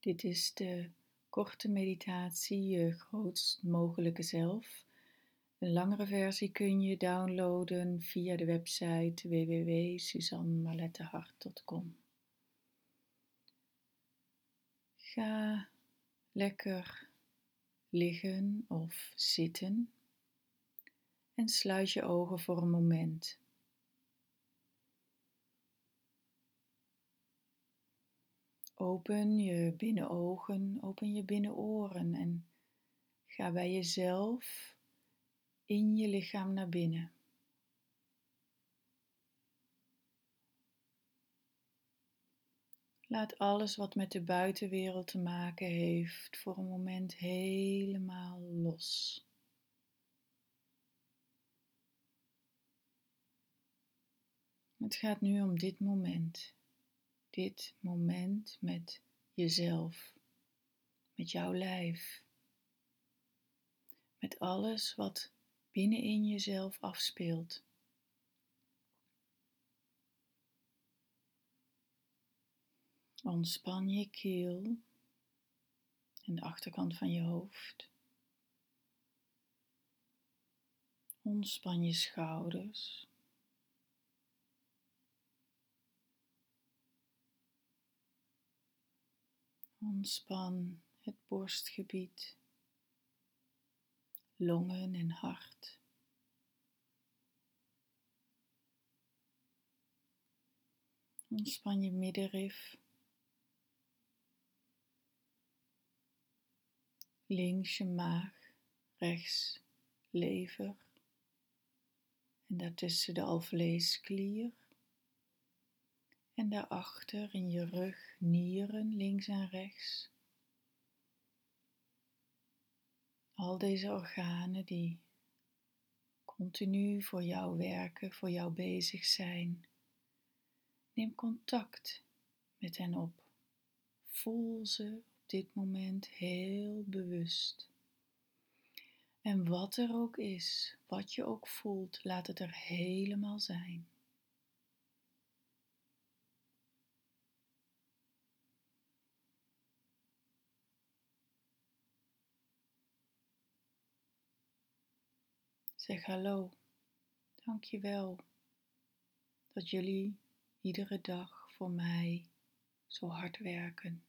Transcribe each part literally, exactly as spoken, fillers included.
Dit is de korte meditatie, je grootst mogelijke zelf. Een langere versie kun je downloaden via de website w w w punt suzanne marlettehart punt com. Ga lekker liggen of zitten en sluit je ogen voor een moment. Open je binnenogen, open je binnenoren en ga bij jezelf in je lichaam naar binnen. Laat alles wat met de buitenwereld te maken heeft voor een moment helemaal los. Het gaat nu om dit moment. Dit moment met jezelf, met jouw lijf, met alles wat binnenin jezelf afspeelt. Ontspan je keel en de achterkant van je hoofd. Ontspan je schouders. Ontspan het borstgebied, longen en hart. Ontspan je middenrif. Links je maag, rechts lever en daartussen de alvleesklier. En daarachter in je rug nieren, links en rechts. Al deze organen die continu voor jou werken, voor jou bezig zijn. Neem contact met hen op. Voel ze op dit moment heel bewust. En wat er ook is, wat je ook voelt, laat het er helemaal zijn. Zeg hallo, dank je wel dat jullie iedere dag voor mij zo hard werken.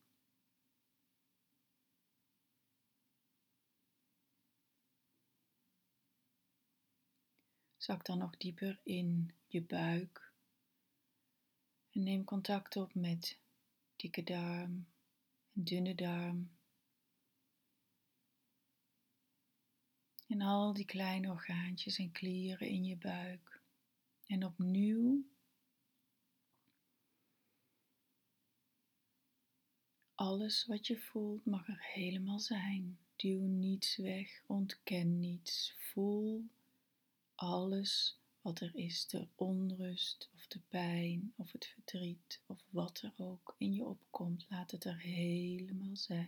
Zak dan nog dieper in je buik en neem contact op met dikke darm en dunne darm. En al die kleine orgaantjes en klieren in je buik. En opnieuw alles wat je voelt mag er helemaal zijn. Duw niets weg, ontken niets. Voel alles wat er is, de onrust of de pijn of het verdriet of wat er ook in je opkomt. Laat het er helemaal zijn.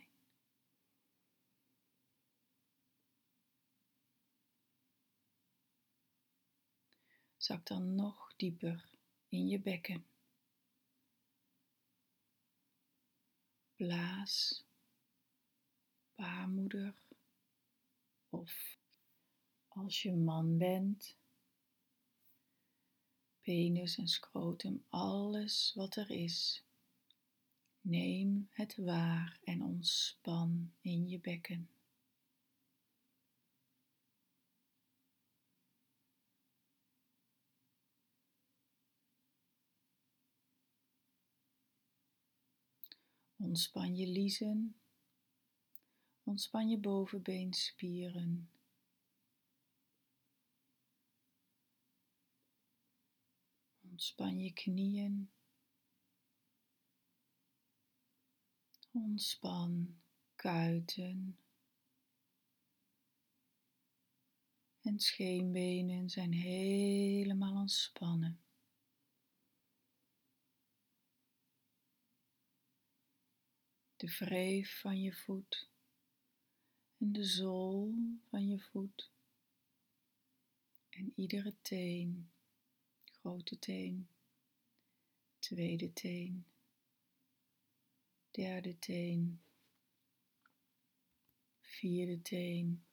Zak dan nog dieper in je bekken. Blaas, baarmoeder of als je man bent, penis en scrotum, alles wat er is. Neem het waar en ontspan in je bekken. Ontspan je liezen, ontspan je bovenbeenspieren. Ontspan je knieën. Ontspan kuiten. En scheenbenen zijn helemaal ontspannen. De wreef van je voet en de zool van je voet en iedere teen, grote teen, tweede teen, derde teen, vierde teen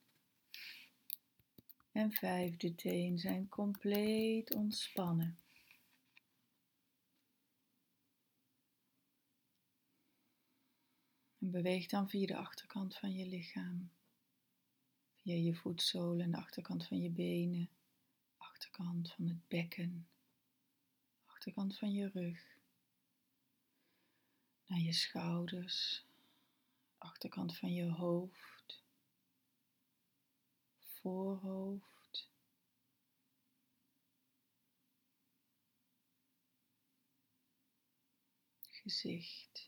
en vijfde teen zijn compleet ontspannen. En beweeg dan via de achterkant van je lichaam, via je voetzolen en de achterkant van je benen, achterkant van het bekken, achterkant van je rug, naar je schouders, achterkant van je hoofd, voorhoofd, gezicht.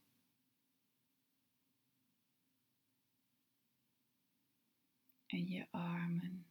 En je armen.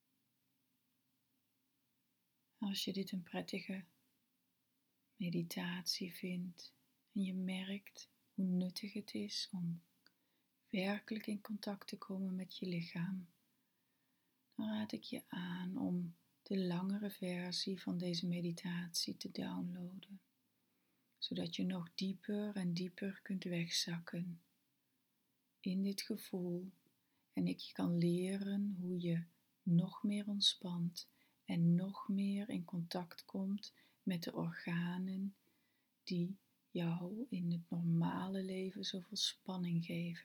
Als je dit een prettige meditatie vindt en je merkt hoe nuttig het is om werkelijk in contact te komen met je lichaam, dan raad ik je aan om de langere versie van deze meditatie te downloaden, zodat je nog dieper en dieper kunt wegzakken in dit gevoel en ik je kan leren hoe je nog meer ontspant en nog meer in contact komt met de organen die jou in het normale leven zoveel spanning geven.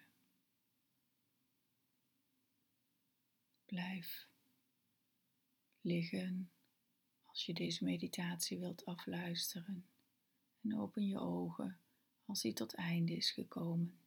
Blijf liggen als je deze meditatie wilt afluisteren en open je ogen als die tot einde is gekomen.